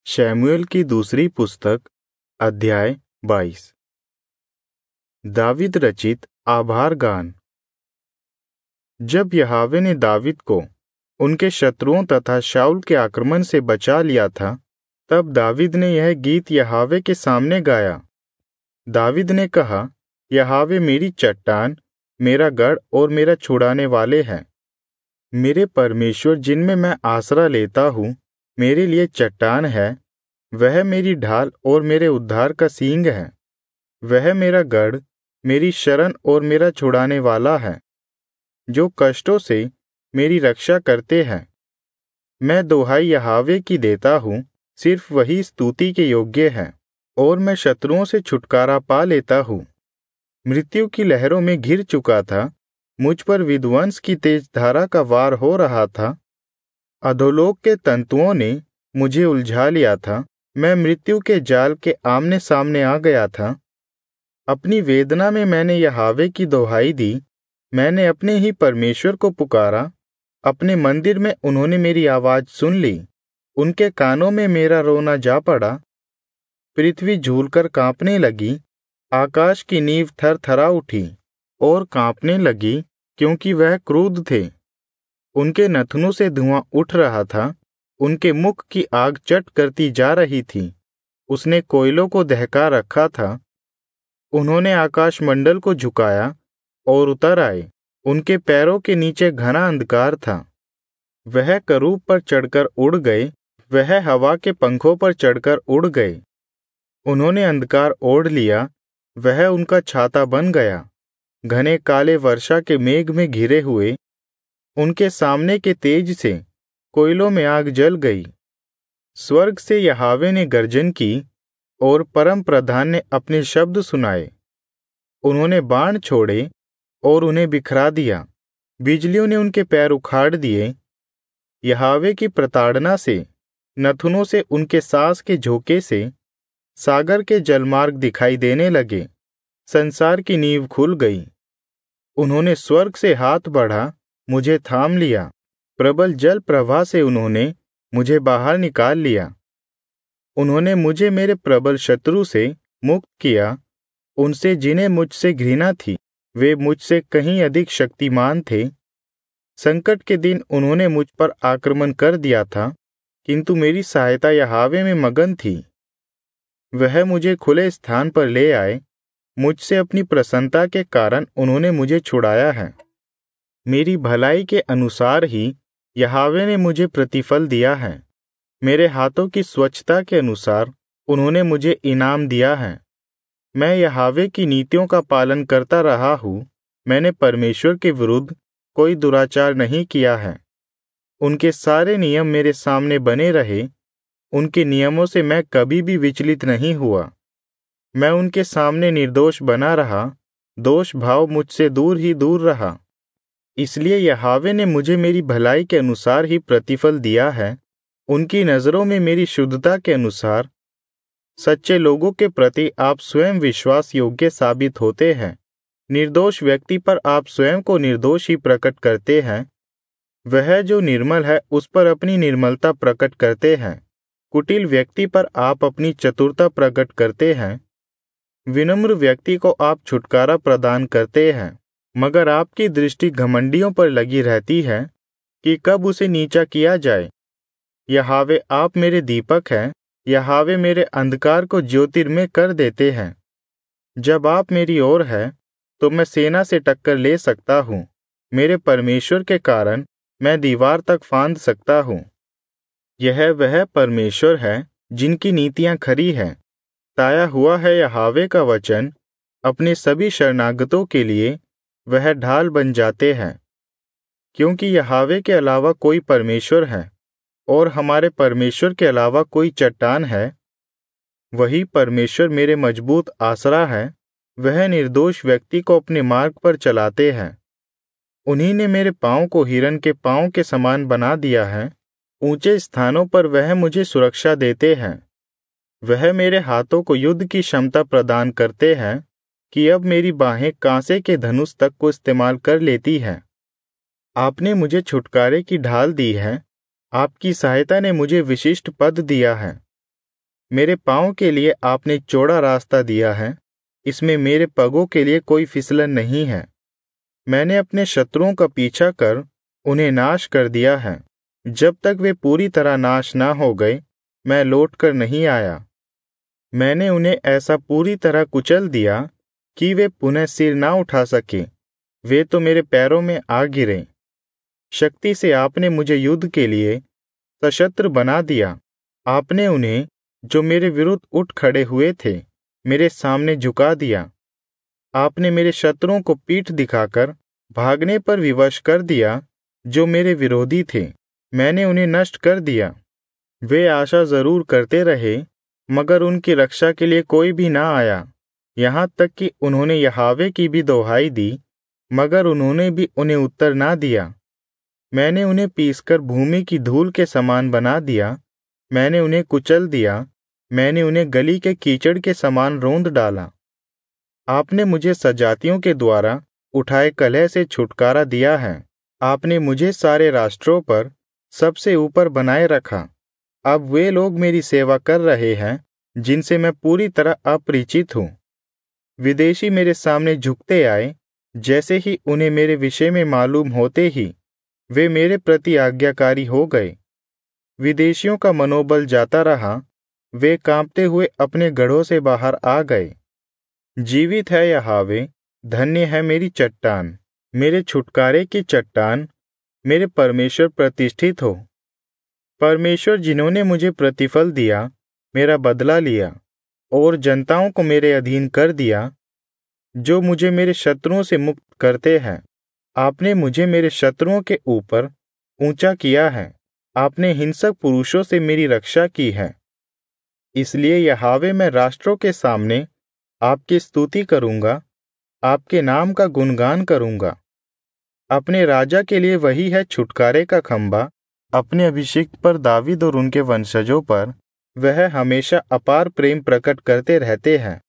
शमूएल की दूसरी पुस्तक अध्याय 22। दावीद रचित आभार गान। जब यहोवा ने दावीद को उनके शत्रुओं तथा शाऊल के आक्रमण से बचा लिया था, तब दावीद ने यह गीत यहोवा के सामने गाया। दावीद ने कहा, यहोवा मेरी चट्टान, मेरा गढ़ और मेरा छुड़ाने वाले हैं। मेरे परमेश्वर जिनमें मैं आसरा लेता हूँ, मेरे लिए चट्टान है। वह मेरी ढाल और मेरे उद्धार का सींग है। वह मेरा गढ़, मेरी शरण और मेरा छुड़ाने वाला है, जो कष्टों से मेरी रक्षा करते हैं। मैं दुहाई यहोवा की देता हूँ, सिर्फ वही स्तुति के योग्य है, और मैं शत्रुओं से छुटकारा पा लेता हूँ। मृत्यु की लहरों में घिर चुका था, मुझ पर विध्वंस की तेज धारा का वार हो रहा था। अधोलोक के तंतुओं ने मुझे उलझा लिया था। मैं मृत्यु के जाल के आमने सामने आ गया था। अपनी वेदना में मैंने यहोवा की दुहाई दी। मैंने अपने ही परमेश्वर को पुकारा। अपने मंदिर में उन्होंने मेरी आवाज सुन ली। उनके कानों में मेरा रोना जा पड़ा। पृथ्वी झूलकर कांपने लगी, आकाश की नींव थरथरा उठी और कांपने लगी, क्योंकि वह क्रुद्ध थे। उनके नथनों से धुआं उठ रहा था, उनके मुख की आग चट करती जा रही थी। उसने कोयलों को दहका रखा था। उन्होंने आकाश मंडल को झुकाया और उतर आए। उनके पैरों के नीचे घना अंधकार था। वह करूब पर चढ़कर उड़ गए, वह हवा के पंखों पर चढ़कर उड़ गए। उन्होंने अंधकार ओढ़ लिया, वह उनका छाता बन गया। घने काले वर्षा के मेघ में घिरे हुए उनके सामने के तेज से कोयलों में आग जल गई। स्वर्ग से यहोवा ने गर्जन की और परम प्रधान ने अपने शब्द सुनाए। उन्होंने बाण छोड़े और उन्हें बिखरा दिया। बिजलियों ने उनके पैर उखाड़ दिए। यहोवा की प्रताड़ना से, नथुनों से, उनके साँस के झोंके से सागर के जलमार्ग दिखाई देने लगे। संसार की नींव खुल गई। उन्होंने स्वर्ग से हाथ बढ़ा, मुझे थाम लिया। प्रबल जल प्रवाह से उन्होंने मुझे बाहर निकाल लिया। उन्होंने मुझे मेरे प्रबल शत्रु से मुक्त किया। उनसे जिन्हें मुझसे घृणा थी, वे मुझसे कहीं अधिक शक्तिमान थे। संकट के दिन उन्होंने मुझ पर आक्रमण कर दिया था, किंतु मेरी सहायता यहोवा में मगन थी। वह मुझे खुले स्थान पर ले आए। मुझसे अपनी प्रसन्नता के कारण उन्होंने मुझे छुड़ाया है। मेरी भलाई के अनुसार ही यहोवा ने मुझे प्रतिफल दिया है। मेरे हाथों की स्वच्छता के अनुसार उन्होंने मुझे इनाम दिया है। मैं यहोवा की नीतियों का पालन करता रहा हूँ। मैंने परमेश्वर के विरुद्ध कोई दुराचार नहीं किया है। उनके सारे नियम मेरे सामने बने रहे। उनके नियमों से मैं कभी भी विचलित नहीं हुआ। मैं उनके सामने निर्दोष बना रहा। दोष भाव मुझसे दूर ही दूर रहा। इसलिए यहोवा ने मुझे मेरी भलाई के अनुसार ही प्रतिफल दिया है। उनकी नज़रों में मेरी शुद्धता के अनुसार। सच्चे लोगों के प्रति आप स्वयं विश्वास योग्य साबित होते हैं। निर्दोष व्यक्ति पर आप स्वयं को निर्दोष ही प्रकट करते हैं। वह जो निर्मल है उस पर अपनी निर्मलता प्रकट करते हैं। कुटिल व्यक्ति पर आप अपनी चतुरता प्रकट करते हैं। विनम्र व्यक्ति को आप छुटकारा प्रदान करते हैं। मगर आपकी दृष्टि घमंडियों पर लगी रहती है कि कब उसे नीचा किया जाए। यहोवा आप मेरे दीपक हैं। यहोवा मेरे अंधकार को ज्योतिर्मय कर देते हैं। जब आप मेरी ओर है, तो मैं सेना से टक्कर ले सकता हूँ। मेरे परमेश्वर के कारण मैं दीवार तक फांद सकता हूँ। यह वह परमेश्वर है जिनकी नीतियाँ खरी हैं। ताया हुआ है यहोवा का वचन। अपने सभी शरणागतों के लिए वह ढाल बन जाते हैं। क्योंकि यहोवा के अलावा कोई परमेश्वर है, और हमारे परमेश्वर के अलावा कोई चट्टान है। वही परमेश्वर मेरे मजबूत आसरा है। वह निर्दोष व्यक्ति को अपने मार्ग पर चलाते हैं। उन्हीं ने मेरे पाँव को हिरन के पाँव के समान बना दिया है। ऊंचे स्थानों पर वह मुझे सुरक्षा देते हैं। वह मेरे हाथों को युद्ध की क्षमता प्रदान करते हैं, कि अब मेरी बाहें कांसे के धनुष तक को इस्तेमाल कर लेती हैं। आपने मुझे छुटकारे की ढाल दी है। आपकी सहायता ने मुझे विशिष्ट पद दिया है। मेरे पाँव के लिए आपने चौड़ा रास्ता दिया है, इसमें मेरे पगों के लिए कोई फिसलन नहीं है। मैंने अपने शत्रुओं का पीछा कर उन्हें नाश कर दिया है। जब तक वे पूरी तरह नाश ना हो गए, मैं लौट कर नहीं आया। मैंने उन्हें ऐसा पूरी तरह कुचल दिया कि वे पुनः सिर ना उठा सके। वे तो मेरे पैरों में आ गिरे। शक्ति से आपने मुझे युद्ध के लिए सशस्त्र बना दिया। आपने उन्हें, जो मेरे विरुद्ध उठ खड़े हुए थे, मेरे सामने झुका दिया। आपने मेरे शत्रुओं को पीठ दिखाकर भागने पर विवश कर दिया, जो मेरे विरोधी थे। मैंने उन्हें नष्ट कर दिया। वे आशा जरूर करते रहे, मगर उनकी रक्षा के लिए कोई भी ना आया। यहाँ तक कि उन्होंने यहोवा की भी दोहाई दी, मगर उन्होंने भी उन्हें उत्तर ना दिया। मैंने उन्हें पीसकर भूमि की धूल के समान बना दिया। मैंने उन्हें कुचल दिया। मैंने उन्हें गली के कीचड़ के समान रौंद डाला। आपने मुझे सजातियों के द्वारा उठाए कलह से छुटकारा दिया है। आपने मुझे सारे राष्ट्रों पर सबसे ऊपर बनाए रखा। अब वे लोग मेरी सेवा कर रहे हैं, जिनसे मैं पूरी तरह अपरिचित हूँ। विदेशी मेरे सामने झुकते आए। जैसे ही उन्हें मेरे विषय में मालूम होते ही वे मेरे प्रति आज्ञाकारी हो गए। विदेशियों का मनोबल जाता रहा। वे कांपते हुए अपने गढ़ों से बाहर आ गए। जीवित है यहोवा, धन्य है मेरी चट्टान, मेरे छुटकारे की चट्टान, मेरे परमेश्वर प्रतिष्ठित हो। परमेश्वर जिन्होंने मुझे प्रतिफल दिया, मेरा बदला लिया और जनताओं को मेरे अधीन कर दिया, जो मुझे मेरे शत्रुओं से मुक्त करते हैं। आपने मुझे मेरे शत्रुओं के ऊपर ऊंचा किया है। आपने हिंसक पुरुषों से मेरी रक्षा की है। इसलिए यहोवा, मैं राष्ट्रों के सामने आपकी स्तुति करूंगा, आपके नाम का गुणगान करूंगा। अपने राजा के लिए वही है छुटकारे का खंभा। अपने अभिषिक्त पर दावीद और उनके वंशजों पर वह हमेशा अपार प्रेम प्रकट करते रहते हैं।